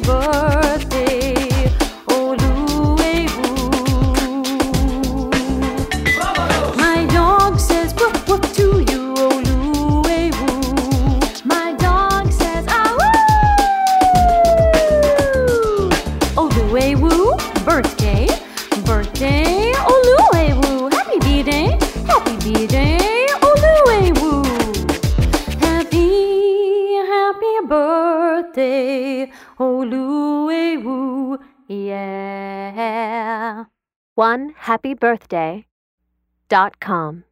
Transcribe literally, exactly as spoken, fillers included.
birthday, Oluwewu. My dog says woof woof to you, Oluwewu. My dog says ah woo. Oluwewu, birthday, birthday, Oluwewu. Happy B-Day, happy B-Day, Oluwewu. Happy, happy birthday, Oluwewu, yeah. one happy birthday dot com